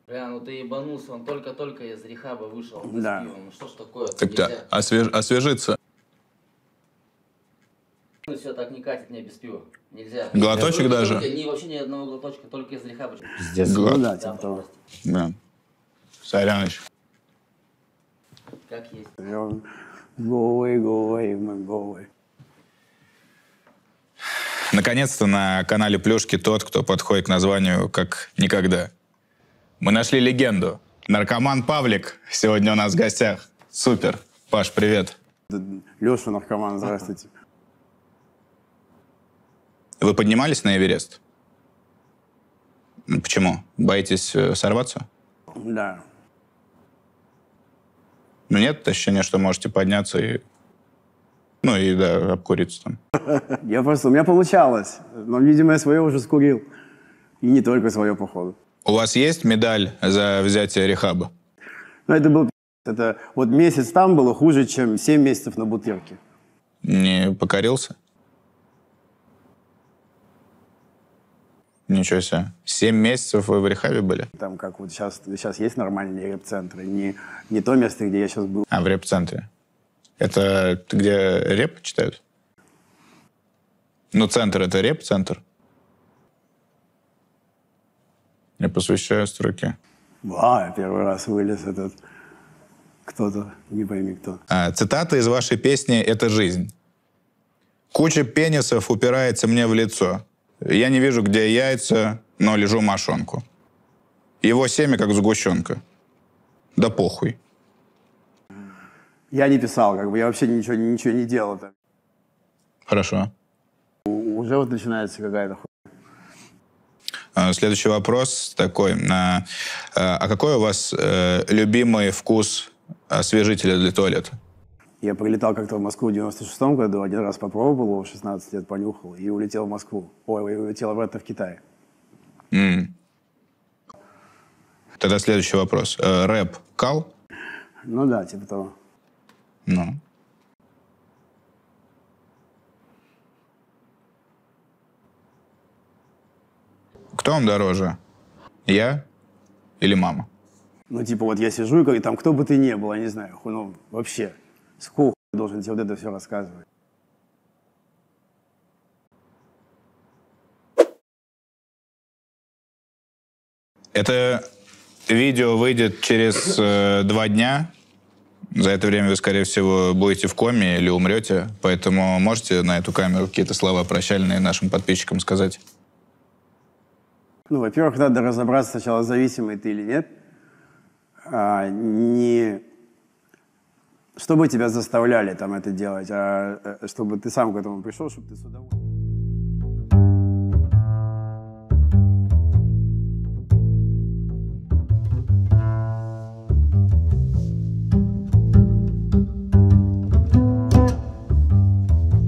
Бля, ну ты ебанулся, он только-только из рехаба вышел без Да. пива. Ну что ж такое? Так-то освежиться. Ну все, так не катит мне без пива. Нельзя. Глоточек даже? Вообще ни одного глоточка, только из рехаба. Пиздец. Гла- Ну да, типа того. Да. Соряныч. Как есть. Go away, go away, man, go away. Наконец-то на канале Плюшки тот, кто подходит к названию как никогда. Мы нашли легенду. Наркоман Павлик сегодня у нас в гостях. Супер. Паш, привет. Леша, наркоман, здравствуйте. Вы поднимались на Эверест? Почему? Боитесь сорваться? Да. Ну нет ощущения, что можете подняться и... Ну и да, обкуриться там. У меня получалось. Но, видимо, я свое уже скурил. И не только свое, походу. У вас есть медаль за взятие рехаба? Но это был это вот месяц там было хуже, чем 7 месяцев на бутырке. Не покорился? Ничего себе. 7 месяцев вы в рехабе были? Там как вот сейчас есть нормальные реп-центры. Не то место, где я сейчас был. А, в реп-центре. Это где реп читают? Ну, центр — это реп-центр. Я посвящаю строки. Я первый раз вылез этот кто-то, не пойми кто. Цитата из вашей песни «Это жизнь». Куча пенисов упирается мне в лицо. Я не вижу, где яйца, но лежу мошонку. Его семя как сгущенка. Да похуй. Я не писал, как бы, я вообще ничего не делал там. Хорошо. Уже вот начинается какая-то хуйня. Следующий вопрос такой. А какой у вас любимый вкус освежителя для туалета? Я прилетал как-то в Москву в 96-м году, один раз попробовал его, в 16 лет понюхал и улетел в Москву. Ой, улетел обратно в Китай. Тогда следующий вопрос. Рэп кал? Ну да, типа того. Ну. Кто вам дороже? Я или мама? Ну типа вот я сижу, и там кто бы ты ни был, я не знаю, ну вообще, с какого хуя должен тебе вот это все рассказывать? Это видео выйдет через 2 дня. За это время вы, скорее всего, будете в коме или умрете. Поэтому можете на эту камеру какие-то слова прощальные нашим подписчикам сказать? Ну, во-первых, надо разобраться сначала, зависимый ты или нет. Не чтобы тебя заставляли там это делать, а чтобы ты сам к этому пришел, чтобы ты с удовольствием...